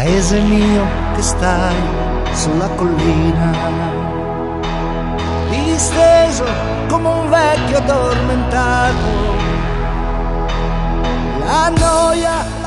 paese mio che stai sulla collina, disteso come un vecchio addormentato, la noia